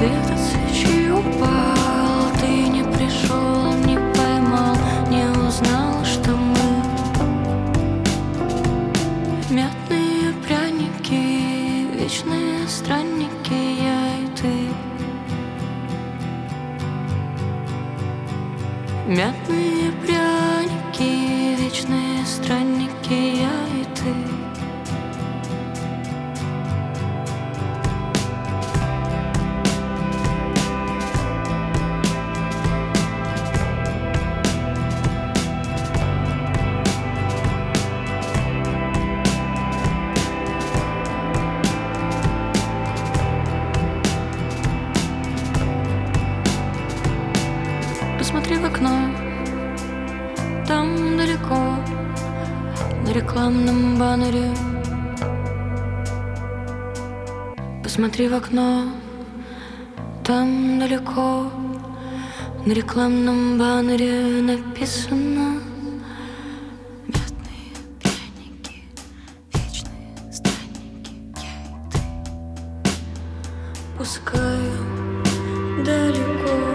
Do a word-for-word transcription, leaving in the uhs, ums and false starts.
Свет от свечи упал, ты не пришел, не поймал, не узнал, что мы мятные пряники, вечные странники, я и ты. Мятные пряники, вечные странники, я и ты. Посмотри в окно, там далеко, на рекламном баннере. Посмотри в окно, там далеко, на рекламном баннере написано: мятные пряники, вечные странники, я и ты. Пускай далеко